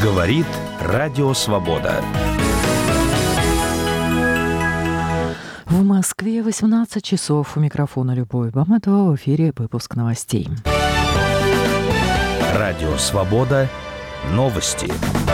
Говорит Радио Свобода. В Москве 18 часов. У микрофона Любовь Баматова. В эфире выпуск новостей. Радио Свобода. Новости.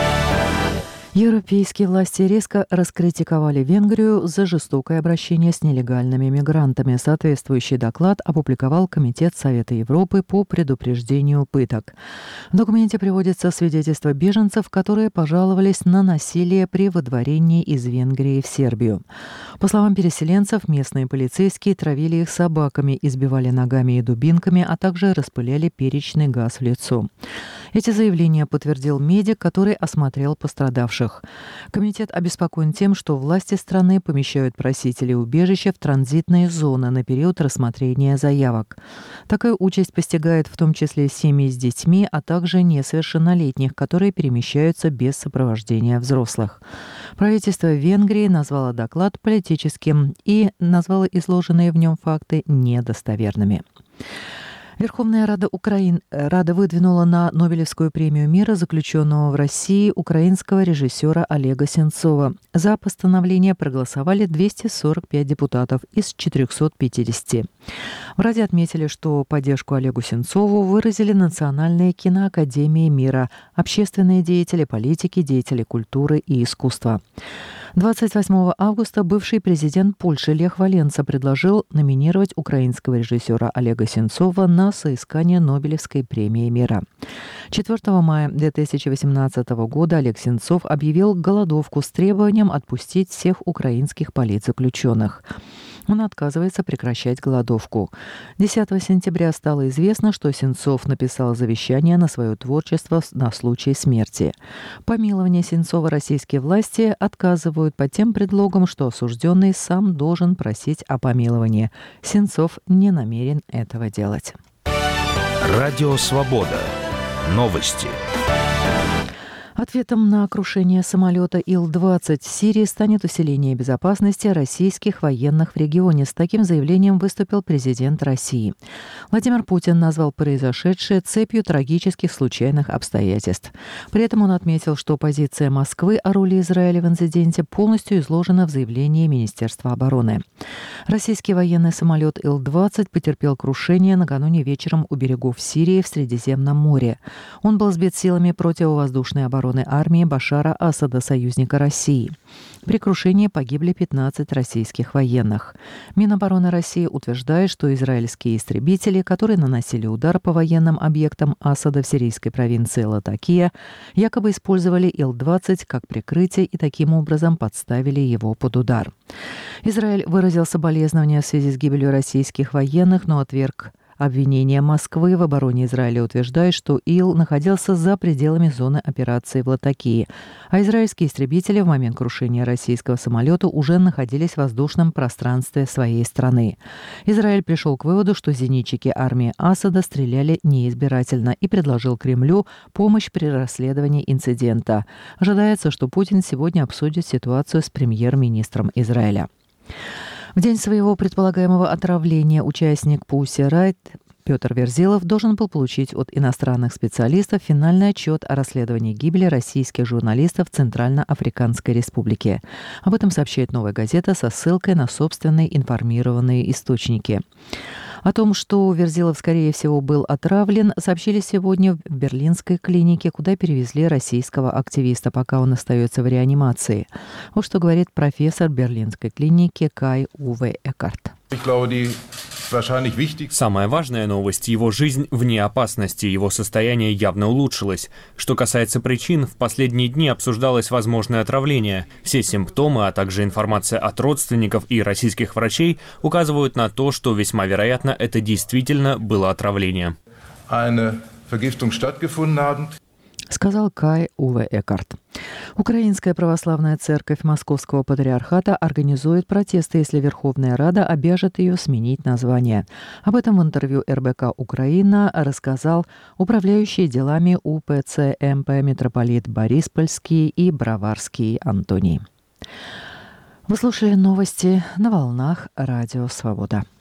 Европейские власти резко раскритиковали Венгрию за жестокое обращение с нелегальными мигрантами. Соответствующий доклад опубликовал Комитет Совета Европы по предупреждению пыток. В документе приводится свидетельство беженцев, которые пожаловались на насилие при выдворении из Венгрии в Сербию. По словам переселенцев, местные полицейские травили их собаками, избивали ногами и дубинками, а также распыляли перечный газ в лицо. Эти заявления подтвердил медик, который осмотрел пострадавших. Комитет обеспокоен тем, что власти страны помещают просителей убежища в транзитные зоны на период рассмотрения заявок. Такая участь постигает в том числе семьи с детьми, а также несовершеннолетних, которые перемещаются без сопровождения взрослых. Правительство Венгрии назвало доклад политическим и назвало изложенные в нем факты недостоверными. Верховная Рада выдвинула на Нобелевскую премию мира заключенного в России украинского режиссера Олега Сенцова. За постановление проголосовали 245 депутатов из 450. В Раде отметили, что поддержку Олегу Сенцову выразили национальные киноакадемии мира, общественные деятели, политики, деятели культуры и искусства. 28 августа бывший президент Польши Лех Валенса предложил номинировать украинского режиссера Олега Сенцова на соискание Нобелевской премии мира. 4 мая 2018 года Олег Сенцов объявил голодовку с требованием отпустить всех украинских политзаключенных. Он отказывается прекращать голодовку. 10 сентября стало известно, что Сенцов написал завещание на свое творчество на случай смерти. Помилование Сенцова российские власти отказывают под тем предлогом, что осужденный сам должен просить о помиловании. Сенцов не намерен этого делать. Радио Свобода. Новости. Ответом на крушение самолета Ил-20 в Сирии станет усиление безопасности российских военных в регионе. С таким заявлением выступил президент России. Владимир Путин назвал произошедшее цепью трагических случайных обстоятельств. При этом он отметил, что позиция Москвы о роли Израиля в инциденте полностью изложена в заявлении Министерства обороны. Российский военный самолет Ил-20 потерпел крушение накануне вечером у берегов Сирии в Средиземном море. Он был сбит силами противовоздушной обороны армии Башара Асада, союзника России. При крушении погибли 15 российских военных. Минобороны России утверждает, что израильские истребители, которые наносили удар по военным объектам Асада в сирийской провинции Латакия, якобы использовали Ил-20 как прикрытие и таким образом подставили его под удар. Израиль выразил соболезнования в связи с гибелью российских военных, но отверг обвинения Москвы в обороне Израиля, утверждает, что Ил находился за пределами зоны операции в Латакии, а израильские истребители в момент крушения российского самолета уже находились в воздушном пространстве своей страны. Израиль пришел к выводу, что зенитчики армии Асада стреляли неизбирательно и предложил Кремлю помощь при расследовании инцидента. Ожидается, что Путин сегодня обсудит ситуацию с премьер-министром Израиля. В день своего предполагаемого отравления участник Pussy Riot Петр Верзилов должен был получить от иностранных специалистов финальный отчет о расследовании гибели российских журналистов в Центральноафриканской Республике. Об этом сообщает «Новая газета» со ссылкой на собственные информированные источники. О том, что Верзилов, скорее всего, был отравлен, сообщили сегодня в берлинской клинике, куда перевезли российского активиста, пока он остается в реанимации. Вот что говорит профессор берлинской клиники Кай Уве Экарт. Самая важная новость – его жизнь вне опасности, его состояние явно улучшилось. Что касается причин, в последние дни обсуждалось возможное отравление. Все симптомы, а также информация от родственников и российских врачей указывают на то, что весьма вероятно это действительно было отравление. Сказал Кай Уве Экарт. Украинская православная церковь Московского патриархата организует протесты, если Верховная Рада обяжет ее сменить название. Об этом в интервью РБК «Украина» рассказал управляющий делами УПЦ МП митрополит Бориспольский и Броварский Антоний. Вы слушали новости на волнах Радио Свобода.